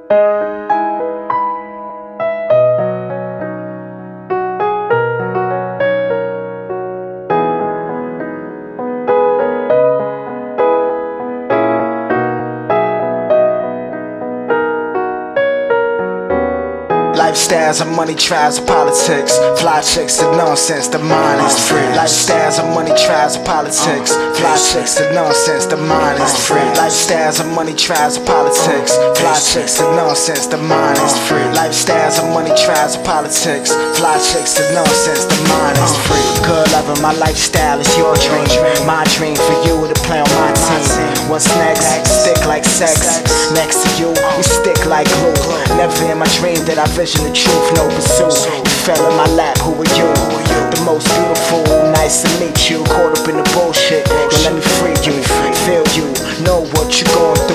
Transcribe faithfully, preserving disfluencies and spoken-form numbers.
Lifestyles of money, trials of politics. Fly chicks and nonsense, the mind is free. Lifestyles of money, trials of politics. Fly chicks and nonsense, the mind is free. Lifestyles of money, trials of politics. Fly chicks and nonsense, the mind is free. Lifestyles of money, trials of politics. Fly chicks and nonsense, the mind is free. Good loving, my lifestyle is your dream. My dream for you to play on my team. What's next? Stick like sex. Next to you, we stick like glue. Never in my dream did I vision the truth, no pursuit. You fell in my lap, who are you? The most beautiful, nice to meet you. Caught up in the bullshit, don't let me free you. Feel you, know what you're going through.